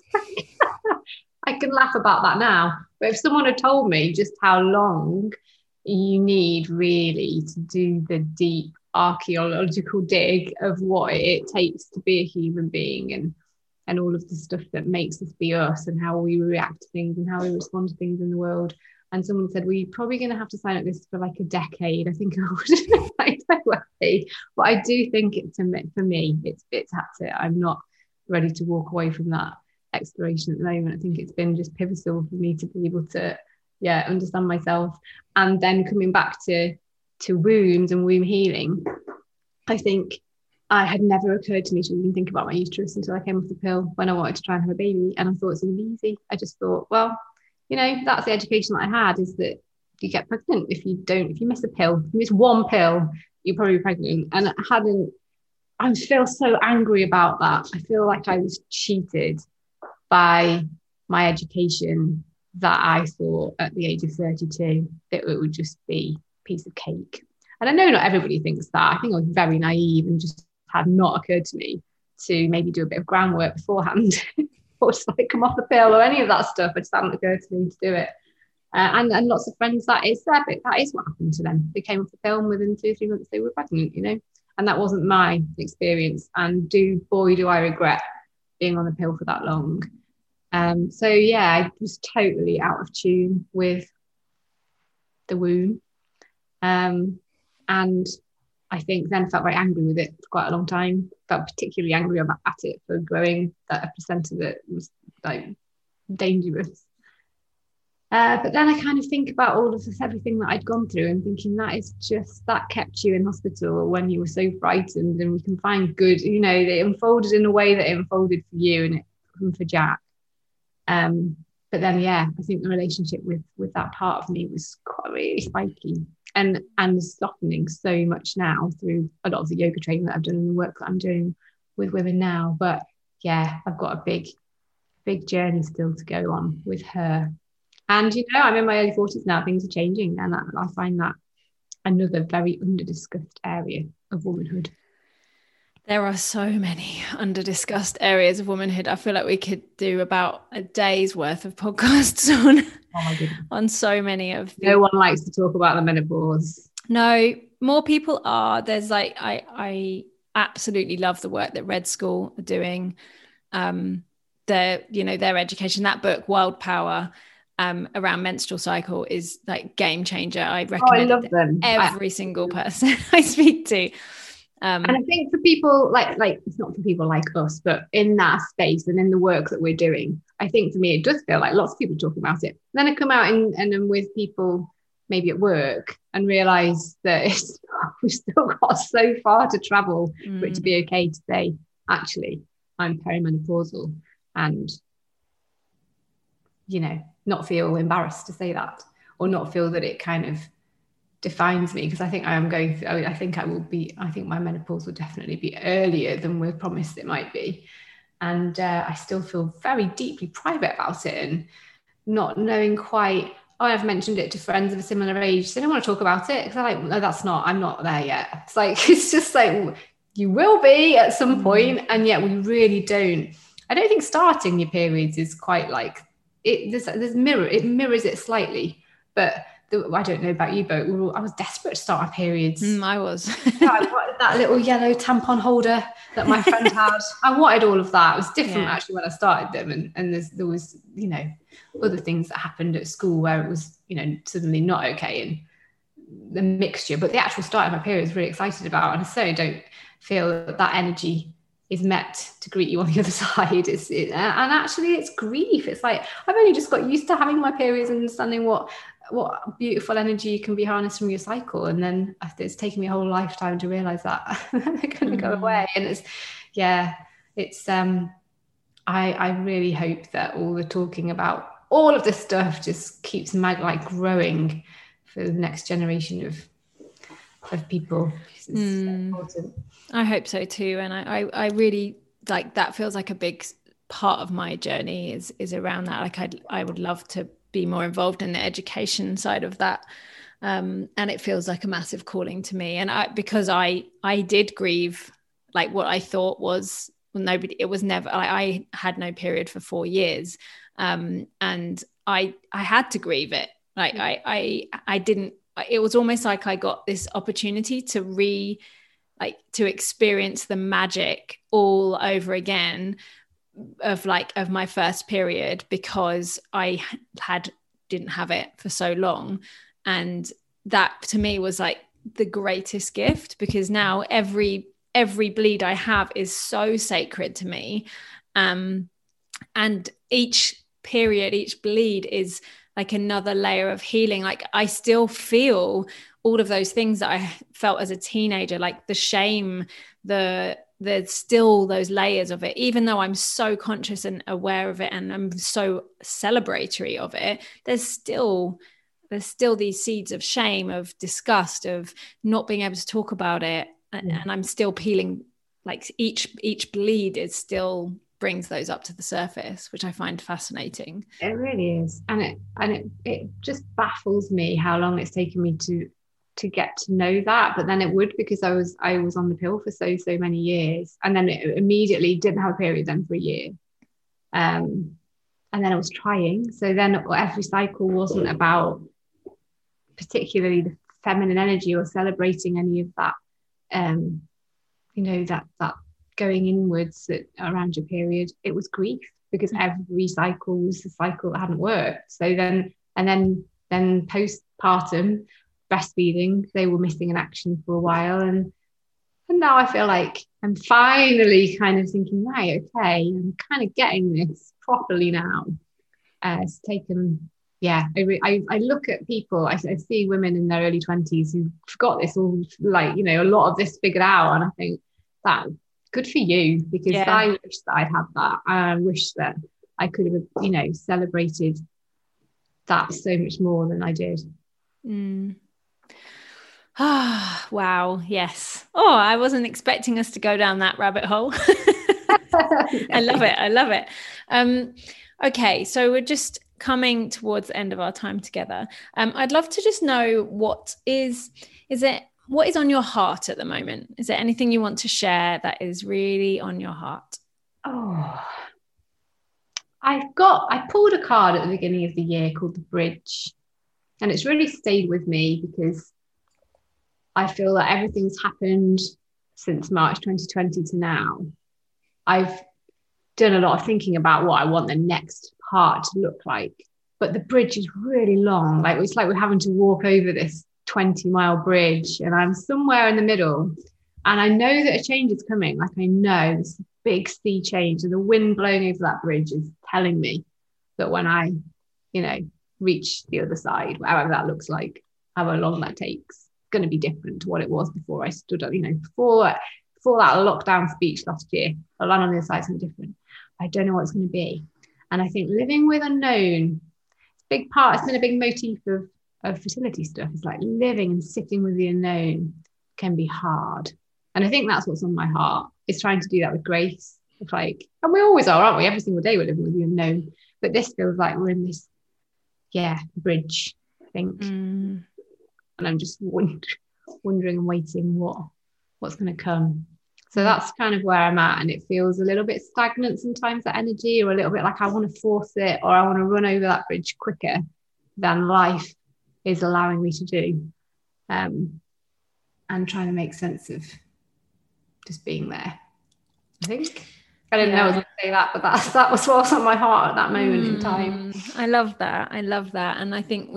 I can laugh about that now. But if someone had told me just how long you need really to do the deep archaeological dig of what it takes to be a human being, and all of the stuff that makes us be us, and how we react to things and how we respond to things in the world. And someone said, well, you're probably going to have to sign up this for like a decade. I think I would like no way. But I do think for me, it's had to. I'm not ready to walk away from that exploration at the moment. I think it's been just pivotal for me to be able to, understand myself. And then coming back to wounds and womb healing, I think it had never occurred to me to even think about my uterus until I came off the pill when I wanted to try and have a baby. And I thought it's going to be easy. I just thought, well, that's the education that I had, is that you get pregnant if you miss a pill. If you miss one pill, you're probably pregnant. And I feel so angry about that. I feel like I was cheated by my education, that I thought at the age of 32 that it would just be a piece of cake. And I know not everybody thinks that. I think I was very naive and just had not occurred to me to maybe do a bit of groundwork beforehand or just like come off the pill or any of that stuff. It just hadn't occurred to me to do it. And lots of friends, that is what happened to them. They came off the pill, and within 2 or 3 months they were pregnant, and that wasn't my experience. And do I regret being on the pill for that long. So I was totally out of tune with the womb, and I think then felt very angry with it for quite a long time. Felt particularly angry at it for growing that a placenta that was like dangerous. But then I kind of think about all of this, everything that I'd gone through, and thinking that kept you in hospital when you were so frightened. And we can find good, it unfolded in a way that it unfolded for you and for Jack. But then, I think the relationship with that part of me was quite really spiky and softening so much now through a lot of the yoga training that I've done and the work that I'm doing with women now. But I've got a big journey still to go on with her. And, I'm in my early 40s now, things are changing. And I find that another very under-discussed area of womanhood. There are so many under-discussed areas of womanhood. I feel like we could do about a day's worth of podcasts on so many of No one likes to talk about the menopause. No, more people are. There's I absolutely love the work that Red School are doing. Their education, that book, Wild Power, around menstrual cycle is like game changer. I recommend I love them. Every single person I speak to. And I think for people like it's not for people like us, but in that space and in the work that we're doing, I think for me it does feel like lots of people talking about it. And then I come out and I'm with people maybe at work and realise that we've still got so far to travel for it to be okay to say, actually, I'm perimenopausal, and not feel embarrassed to say that, or not feel that it kind of defines me, because I think I am going through, I think my menopause will definitely be earlier than we're promised it might be. And I still feel very deeply private about it, and not knowing quite, I've mentioned it to friends of a similar age. They don't want to talk about it because I'm like, no, I'm not there yet. It's just like, you will be at some point, and yet we really don't. I don't think starting your periods is quite like, it mirrors it slightly, but I don't know about you, but I was desperate to start my periods. I was. I wanted that little yellow tampon holder that my friend had. I wanted all of that. It was different actually when I started them, and there was other things that happened at school where it was suddenly not okay, and the mixture. But the actual start of my period was really excited about, and I certainly don't feel that energy is met to greet you on the other side. And actually it's grief. It's like I've only just got used to having my periods and understanding what what beautiful energy you can be harnessed from your cycle. And then it's taken me a whole lifetime to realize that they're going to go away. And it's I really hope that all the talking about all of this stuff just keeps growing for the next generation of people. It's so important. I hope so too. And I really like that. Feels like a big part of my journey is around that. Like I would love to be more involved in the education side of that. And it feels like a massive calling to me. And because I did grieve like what I thought was it was never, I had no period for 4 years. And I had to grieve it. Like I didn't, it was almost like I got this opportunity to experience the magic all over again of my first period, because I didn't have it for so long. And that to me was like the greatest gift, because now every bleed I have is so sacred to me. And each period, each bleed is like another layer of healing. Like I still feel all of those things that I felt as a teenager, like the shame, there's still those layers of it, even though I'm so conscious and aware of it and I'm so celebratory of it. There's still these seeds of shame, of disgust, of not being able to talk about it. And I'm still peeling, like each bleed is still brings those up to the surface, which I find fascinating. It really is. And it just baffles me how long it's taken me to get to know that. But then it would, because I was on the pill for so many years, and then it immediately didn't have a period then for a year. And then I was trying. So then every cycle wasn't about particularly the feminine energy or celebrating any of that, that going inwards around your period. It was grief, because every cycle was the cycle that hadn't worked. So then postpartum breastfeeding, they were missing in action for a while, and now I feel like I'm finally kind of thinking, right, okay, I'm kind of getting this properly now. It's taken, I look at people, I see women in their early 20s who've got this all, like, a lot of this figured out, and I think that good for you, because I wish that I'd had that. I wish that I could have, celebrated that so much more than I did. Wow. Yes. Oh, I wasn't expecting us to go down that rabbit hole. I love it. Okay, so we're just coming towards the end of our time together. I'd love to just know what is on your heart at the moment? Is there anything you want to share that is really on your heart? Oh, I pulled a card at the beginning of the year called the Bridge, and it's really stayed with me because I feel that everything's happened since March 2020 to now. I've done a lot of thinking about what I want the next part to look like, but the bridge is really long. Like, it's like we're having to walk over this 20-mile bridge, and I'm somewhere in the middle, and I know that a change is coming. Like, I know this big sea change, and the wind blowing over that bridge is telling me that when I reach the other side, however that looks like, however long that takes, it's going to be different to what it was before I stood up, before that lockdown speech last year. I'll land on the other side, something different. I don't know what it's going to be. And I think living with unknown, it's been a big motif of fertility stuff. It's like living and sitting with the unknown can be hard. And I think that's what's on my heart, is trying to do that with grace. It's like, and we always are, aren't we? Every single day we're living with the unknown. But this feels like we're in this, bridge, I think. And I'm just wondering and waiting what's going to come. So that's kind of where I'm at. And it feels a little bit stagnant sometimes, that energy, or a little bit like I want to force it, or I want to run over that bridge quicker than life is allowing me to do. And trying to make sense of just being there, I think. I didn't know I was going to say that, but that was what was on my heart at that moment in time. I love that. And I think we were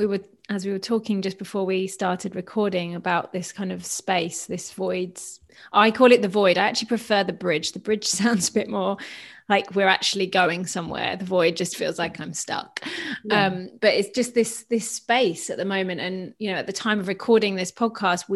as we were talking just before we started recording about this kind of space, this voids. I call it the void. I actually prefer the bridge. The bridge sounds a bit more like we're actually going somewhere. The void just feels like I'm stuck. Yeah. But it's just this space at the moment. And, you know, at the time of recording this podcast,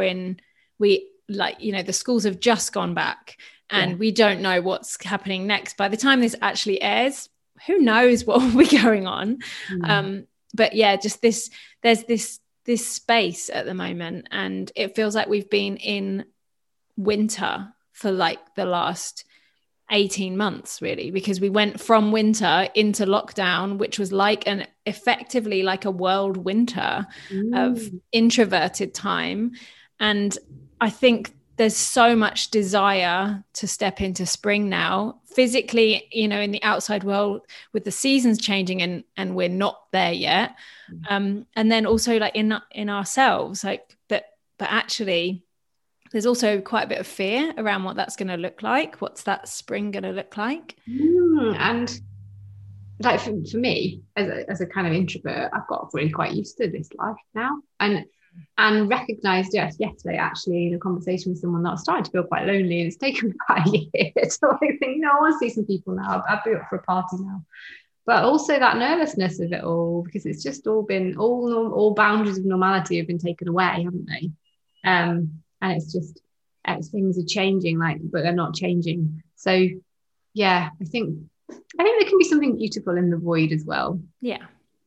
the schools have just gone back and we don't know what's happening next. By the time this actually airs, who knows what will be going on. But yeah, just there's this space at the moment, and it feels like we've been in winter for like the last 18 months, really, because we went from winter into lockdown, which was like effectively like a world winter of introverted time. And I think there's so much desire to step into spring now, physically, you know, in the outside world with the seasons changing, and we're not there yet. And then also like in ourselves, like that, but actually there's also quite a bit of fear around what that's going to look like. What's that spring going to look like? And like for me, as a kind of introvert, I've got really quite used to this life now, and recognized yesterday actually in a conversation with someone that I was starting to feel quite lonely, and it's taken me quite a year to like think, no, I want to see some people now. I'd be up for a party now. But also that nervousness of it all, because it's just all been all boundaries of normality have been taken away, haven't they? And it's just things are changing, but they're not changing. So yeah, I think there can be something beautiful in the void as well. Yeah.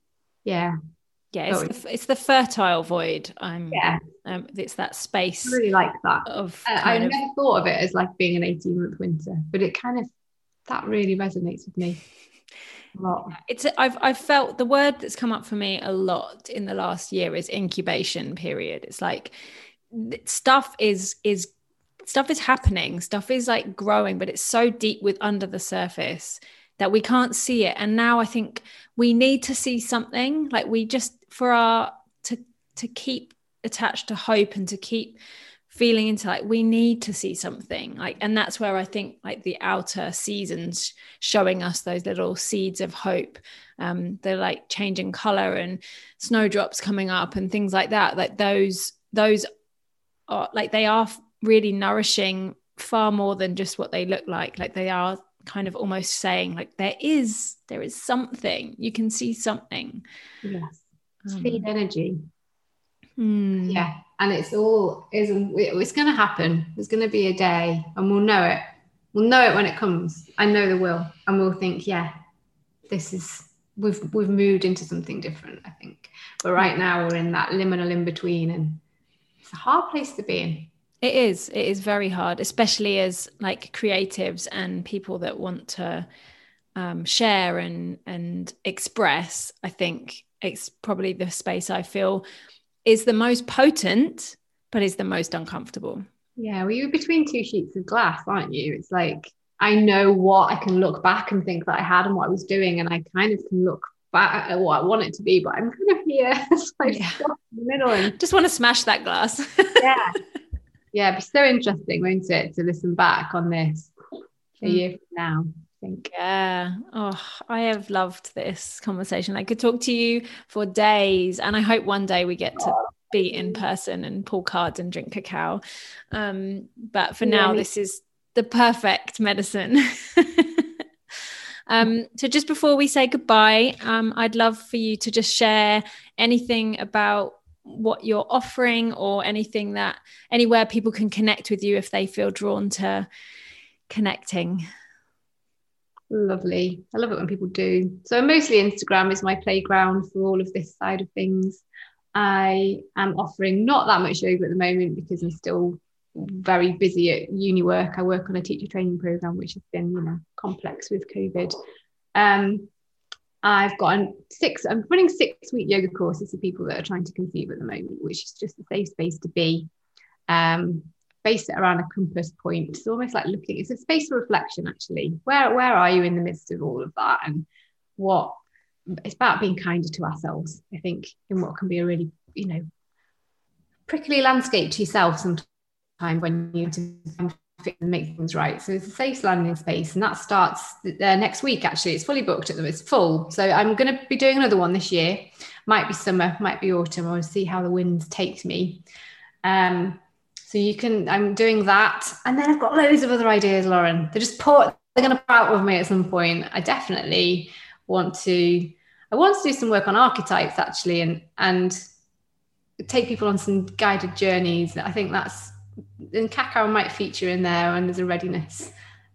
It's the fertile void. It's that space. I really like that. I never thought of it as like being an 18-month winter, but it kind of, that really resonates with me a lot. I've felt the word that's come up for me a lot in the last year is incubation period. It's like stuff is happening, stuff is like growing, but it's so deep under the surface that we can't see it. And now I think we need to see something, like we just to keep attached to hope and to keep feeling into like we need to see something, like, and that's where I think like the outer seasons showing us those little seeds of hope. They're like changing color and snowdrops coming up and things like that. Like those are like, they are really nourishing far more than just what they look like. Like they are kind of almost saying like there is something, you can see something. Yes, feed energy. Yeah, and it's going to happen. There's going to be a day, and we'll know it when it comes. I know there will, and we'll think, yeah, this is we've moved into something different, I think. But right now we're in that liminal in between, and it's a hard place to be in. It is very hard, especially as like creatives and people that want to share and express. I think it's probably the space I feel is the most potent, but is the most uncomfortable. Yeah, well, you're between two sheets of glass, aren't you? It's like, I know what I can look back and think that I had and what I was doing, and I kind of can look back at what I want it to be, but I'm kind of here. It's like stuck in the middle, and just want to smash that glass. Yeah, it'd be so interesting, won't it, to listen back on this a year from now, I think. Yeah. Oh, I have loved this conversation. I could talk to you for days, and I hope one day we get to be in person and pull cards and drink cacao. But for now, this is the perfect medicine. So just before we say goodbye, I'd love for you to just share anything about what you're offering, or anywhere people can connect with you if they feel drawn to connecting. Lovely. I love it when people do. So mostly Instagram is my playground for all of this side of things. I am offering not that much yoga at the moment because I'm still very busy at uni work. I work on a teacher training program, which has been, complex with COVID. I'm running 6-week yoga courses for people that are trying to conceive at the moment, which is just a safe space to be. Based it around a compass point. It's almost like it's a space of reflection, actually. Where are you in the midst of all of that? And it's about being kinder to ourselves, I think, in what can be a really, prickly landscape to yourself sometimes when you fit and make things right. So it's a safe landing space, and that starts next week. Actually, it's fully booked at them. It's full. So I'm going to be doing another one this year. Might be summer, might be autumn. I'll see how the wind takes me. So I'm doing that, and then I've got loads of other ideas, Lauren. They're going to part with me at some point. I definitely want to do some work on archetypes actually, and take people on some guided journeys. I think and cacao might feature in there, and there's a readiness.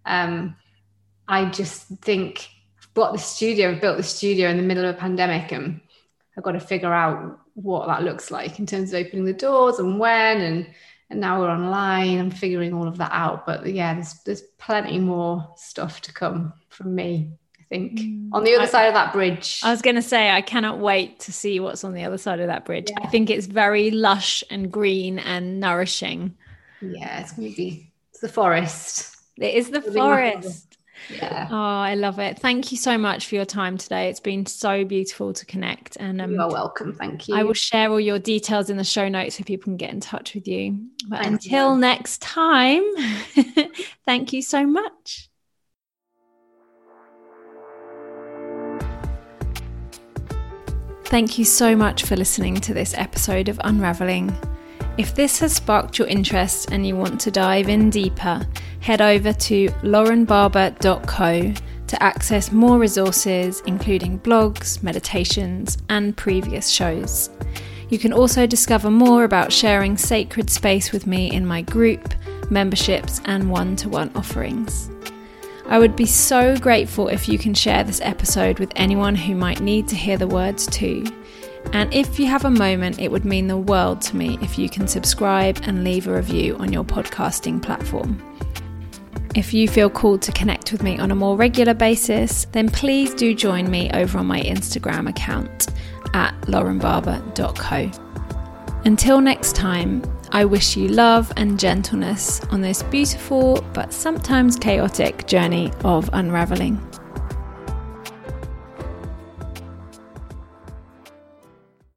I just think I've built the studio in the middle of a pandemic, and I've got to figure out what that looks like in terms of opening the doors and when, and now we're online. I'm figuring all of that out. But yeah, there's plenty more stuff to come from me, I think, on the other side of that bridge. I was going to say, I cannot wait to see what's on the other side of that bridge. Yeah. I think it's very lush and green and nourishing. Yeah, it's the forest. It is the forest. Yeah. Oh, I love it. Thank you so much for your time today. It's been so beautiful to connect. And you are welcome. Thank you. I will share all your details in the show notes so people can get in touch with you. But until next time, thank you so much. Thank you so much for listening to this episode of Unraveling. If this has sparked your interest and you want to dive in deeper, head over to laurenbarber.co to access more resources, including blogs, meditations, and previous shows. You can also discover more about sharing sacred space with me in my group, memberships, and one-to-one offerings. I would be so grateful if you can share this episode with anyone who might need to hear the words too. And if you have a moment, it would mean the world to me if you can subscribe and leave a review on your podcasting platform. If you feel called to connect with me on a more regular basis, then please do join me over on my Instagram account at laurenbarber.co. Until next time, I wish you love and gentleness on this beautiful but sometimes chaotic journey of unraveling.